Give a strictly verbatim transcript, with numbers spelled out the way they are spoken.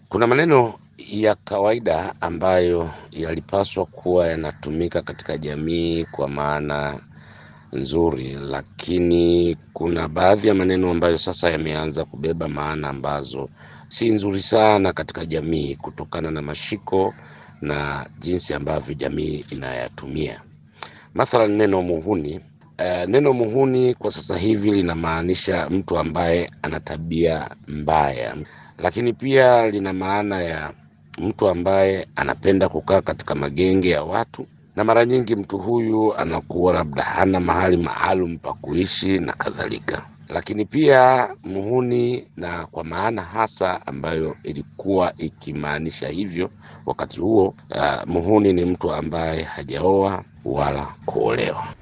Kuna maneno ya kawaida ambayo yalipaswa kuwa yanatumika katika jamii kwa maana nzuri, lakini kuna baadhi ya maneno ambayo sasa yameanza kubeba maana ambazo si nzuri sana katika jamii kutokana na mashiko na jinsi ambavyo jamii inayatumia. Mathalan, neno muhuni. Uh, neno muhuni kwa sasa hivi linamaanisha mtu ambaye ana tabia mbaya, lakini pia lina maana ya mtu ambaye anapenda kukaa katika magenge ya watu, na mara nyingi mtu huyu anakuwa labda hana mahali maalum pa kuishi na kadhalika. Lakini pia muhuni, na kwa maana hasa ambayo ilikuwa ikimaanisha hivyo wakati huo, uh, muhuni ni mtu ambaye hajaoa wala kuolewa.